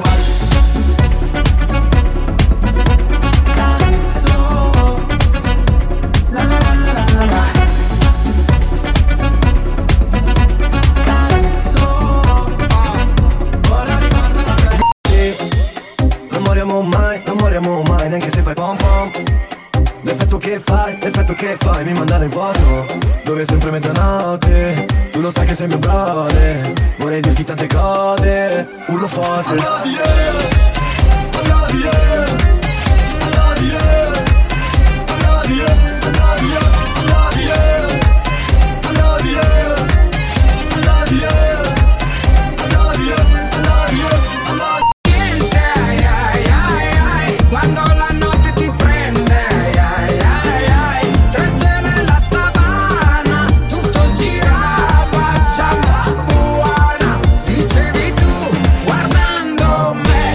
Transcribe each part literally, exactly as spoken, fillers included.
Non moriamo mai, non moriamo mai, neanche se fai pom pom. L'effetto che fai, l'effetto che fai mi manda nel vuoto, dove è sempre mezzanotte. Tu lo sai che sei mio brother, vorrei dirti tante cose, urlo forte. I love you, I love you, I love you, I love you, I love you, I love you, I love you, I love you, I love you, I love you, I love you. Niente, ai, ai, ai, ai, quando la notte ti prende, ai, ai, ai, ai, trecce nella savana, tutto girava, ciamba buona, dicevi tu, guardando me.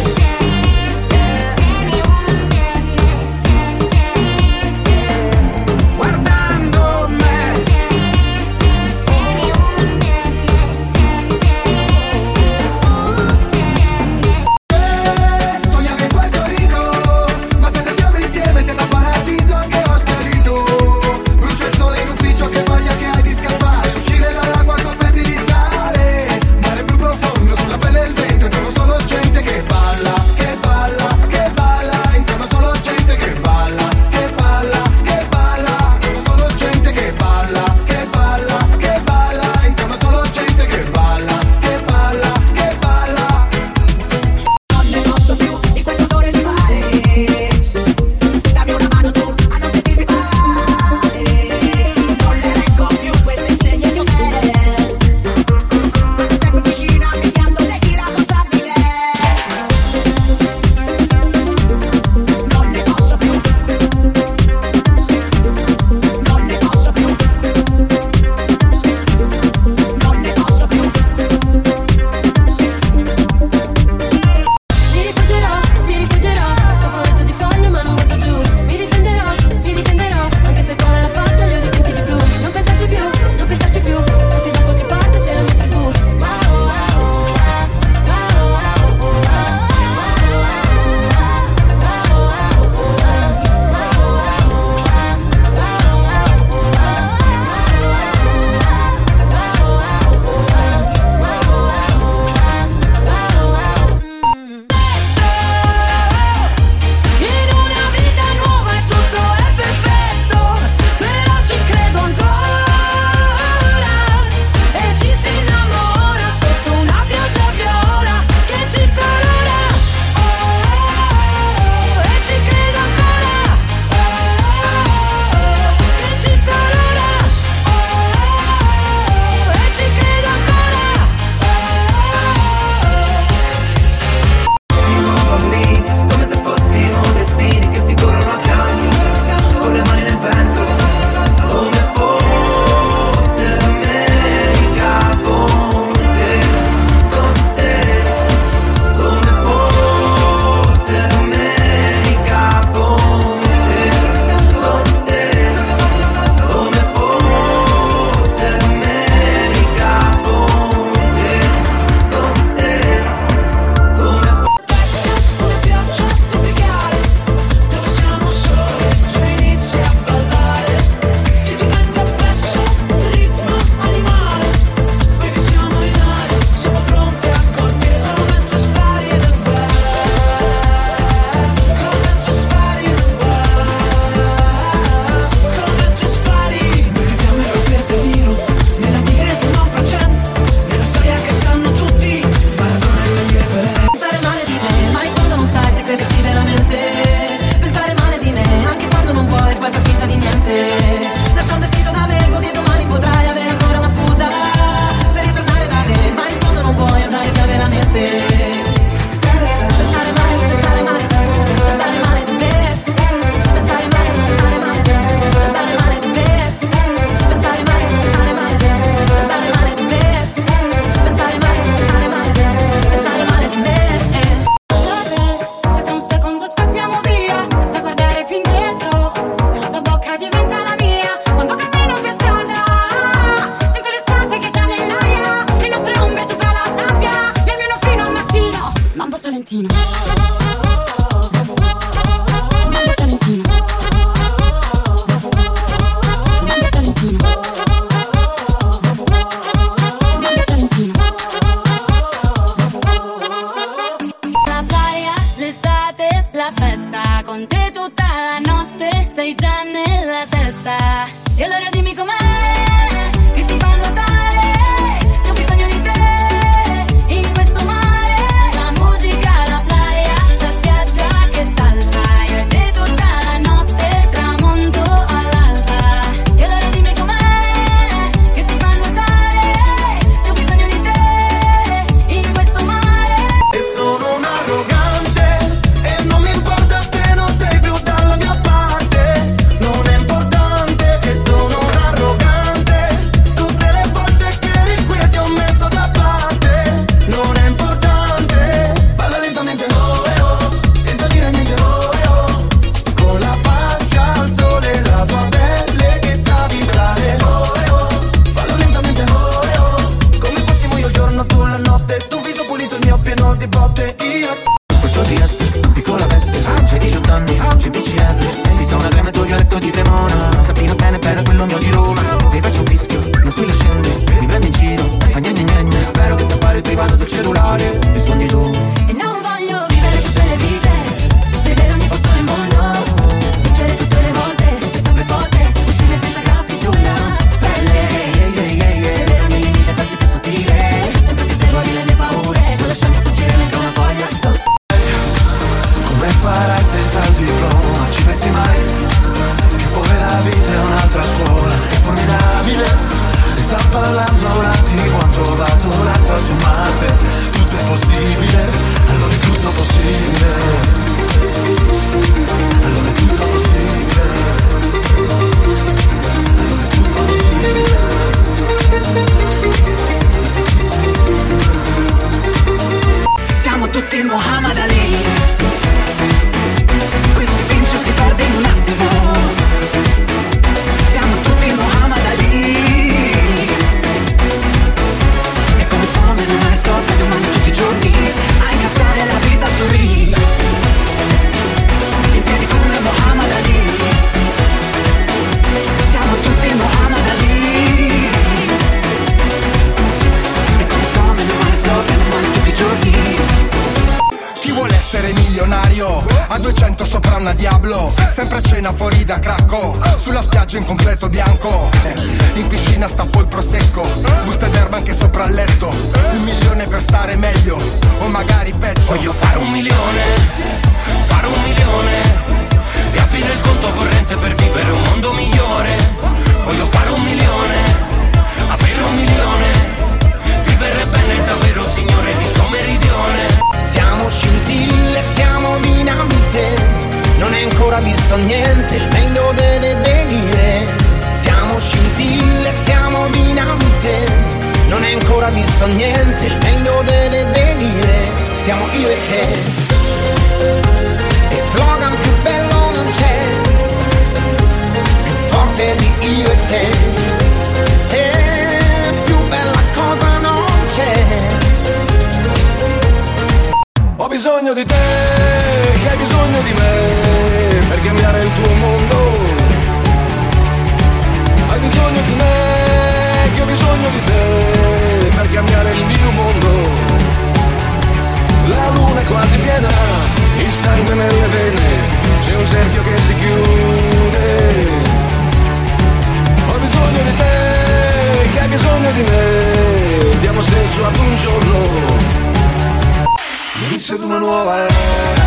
Salentino. Manda Salentino. Manda Salentino. Manda Salentino. La playa, l'estate, la festa, con te tutta la notte, sei già nella testa. E allora dimmi com'è che si fa nuotare, se ho bisogno di te in questo mare. La musica, la playa, la spiaggia che salta, io e te tutta la notte, tramonto all'alba. E allora dimmi com'è che si fa nuotare, se ho bisogno di te in questo mare. E sono un arrogante e non mi importa se non sei più dalla mia parte. Non è importante e sono un arrogante. Tutte le volte che eri qui ti ho messo da parte. Non è importante. Balla lentamente oh eh oh, senza dire niente oh eh oh. Con la faccia al sole, la tua pelle che sa di sale oh eh oh. Fallo lentamente oh eh oh, come fossimo io il giorno, tu la notte. Tu viso pulito, il mio pieno di botte. Io questo T S, piccola veste, c'hai diciotto anni, c'è B C R. Ti sta una crema e tu gli ho letto di Cremona. Sappiamo bene bene quello mio di Roma. Ti faccio un fischio, non squilla scende, mi prendi in giro, fa gne gne gne. Spero che sapere il privato sul cellulare, rispondi tu. E non voglio vivere tutte le vite, vedere ogni posto nel mondo, vincere tutte le volte, essere sempre forte, uscire senza graffi sulla pelle. Vedere ogni limite, farsi più sottile, sempre più deboli le mie paure, non lasciarmi sfuggire neanche una foglia addosso. Come farai senza il diploma? Ci pensi mai? Che poi la vita è un'altra scuola, è formidabile. Ne sta parlando la tivù, han trovato l'acqua su Marte. Tutto è possibile, allora è tutto possibile. Allora è tutto possibile. Allora è tutto possibile. Siamo tutti Muhammad Ali. Qui si vince o si perde in un attimo. Siamo tutti Muhammad Ali. E come sto, meno male sto, meglio male tutti i giorni a incassare la vita sul ring. In piedi come Muhammad Ali. Siamo tutti Muhammad Ali. E come sto, meno male sto, meno male tutti i giorni. Chi vuole essere milionario? A duecento sopra una Diablo. Sempre a cena fuori da Cracco. Sulla spiaggia in completo bianco. In piscina stappo il prosecco. Buste d'erba anche sopra il letto. Un milione per stare meglio, o magari peggio. Voglio fare un milione, fare un milione, riaprire il conto corrente per vivere un mondo migliore. Voglio fare un milione, avere un milione, vivere bene davvero signore di sto meridione. Siamo scintille, siamo dinamite, non è ancora visto niente, il meglio deve venire. Siamo scintille, siamo dinamite, non è ancora visto niente, il meglio deve venire. Siamo io e te, e slogan più bello non c'è, più forte di io e te, e più bella cosa non c'è. Ho bisogno di te, che hai bisogno di me, per cambiare il tuo mondo. Hai bisogno di me, che ho bisogno di te, per cambiare il mio mondo. La luna è quasi piena, il sangue nelle vene, c'è un cerchio che si chiude. Ho bisogno di te, che hai bisogno di me, diamo senso ad un giorno. Inizio di una nuova era.